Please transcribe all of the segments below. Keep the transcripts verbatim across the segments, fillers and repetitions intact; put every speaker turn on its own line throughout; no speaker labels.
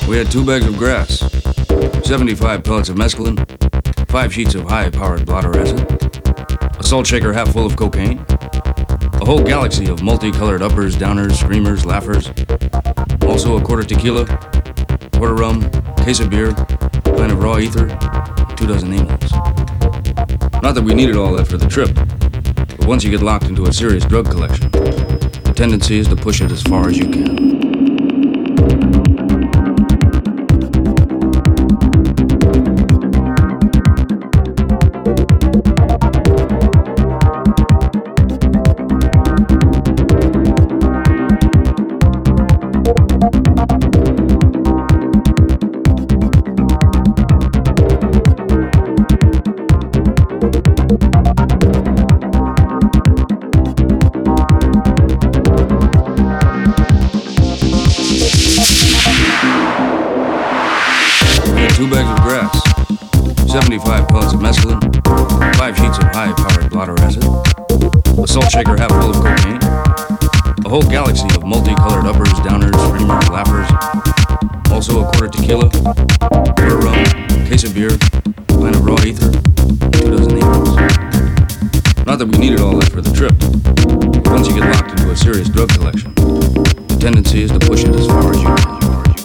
We had two bags of grass, seventy-five pellets of mescaline, five sheets of high-powered blotter acid, a salt shaker half full of cocaine, a whole galaxy of multicolored uppers, downers, screamers, laughers, also a quarter tequila, quarter rum, case of beer, a pint of raw ether, and two dozen amyls. Not that we needed all that for the trip, but once you get locked into a serious drug collection, the tendency is to push it as far as you can. Two bags of grass, seventy-five pellets of mescaline, five sheets of high-powered blotter acid, a salt shaker half full of cocaine, a whole galaxy of multicolored uppers, downers, screamers, laughers, also a quarter tequila, quarter rum, case of beer, a pint of raw ether, and two dozen amyls. Not that we needed all that for the trip, but once you get locked into a serious drug collection, the tendency is to push it as far as you can.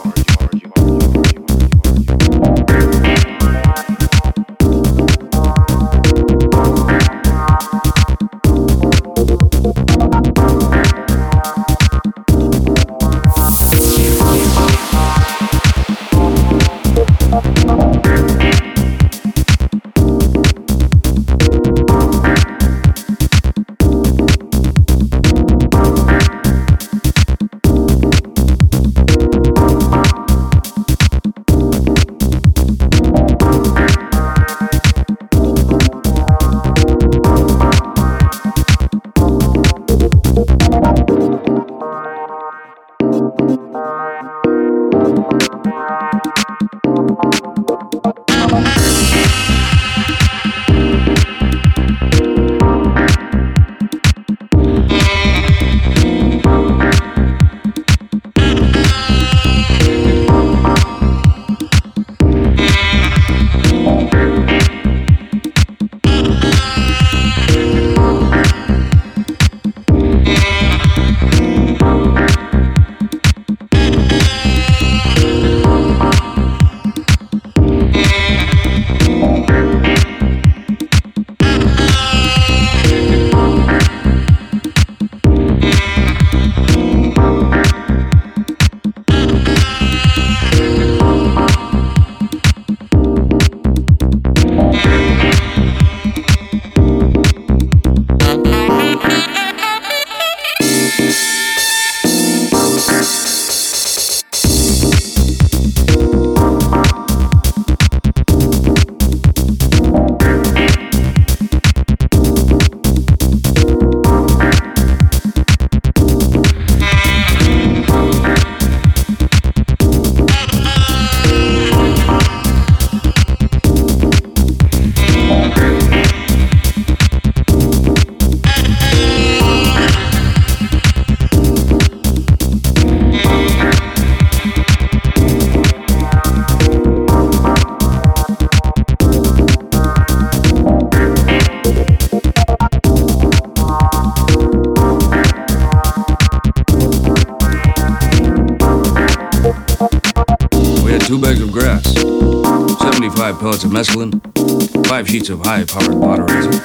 Two bags of grass, seventy-five pellets of mescaline, five sheets of high-powered blotter acid,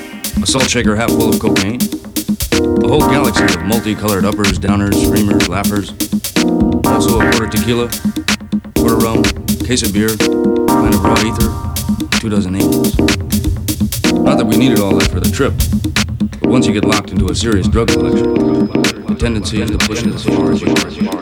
a salt shaker half full of cocaine, a whole galaxy of multicolored uppers, downers, screamers, laughers, also a quarter tequila, quarter rum, case of beer, a pint of raw ether, and two dozen amyls. Not that we needed all that for the trip, but once you get locked into a serious drug collection, the tendency is to push it as far as you can.